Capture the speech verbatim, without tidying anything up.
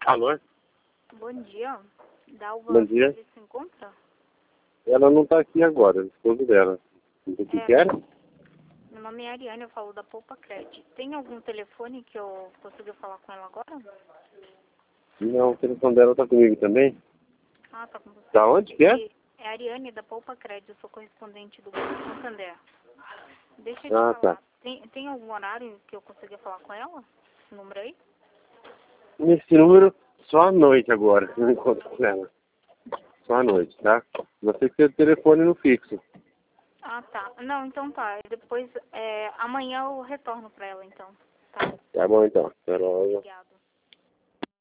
Alô? Bom dia. Dalva Bom dia. se encontra? Ela não está aqui agora, o esposo dela. O que É. quer? Meu nome é Ariane, eu falo da Poupa Cred. Tem algum telefone que eu consiga falar com ela agora? Não, o telefone dela está comigo também. Ah, tá com você. Da onde que é? E- É a Ariane da Poupa Cred, eu sou correspondente do Banco Santander. Deixa eu te Ah, falar, tá. tem, tem algum horário que eu consiga falar com ela? Esse número aí? Nesse número, só à noite agora, eu encontro com ela. Só à noite, tá? Você que tem o telefone no fixo. Ah, tá. Não, então tá. Depois, é, amanhã eu retorno pra ela, então. Tá? Tá bom então. Até logo. Obrigado.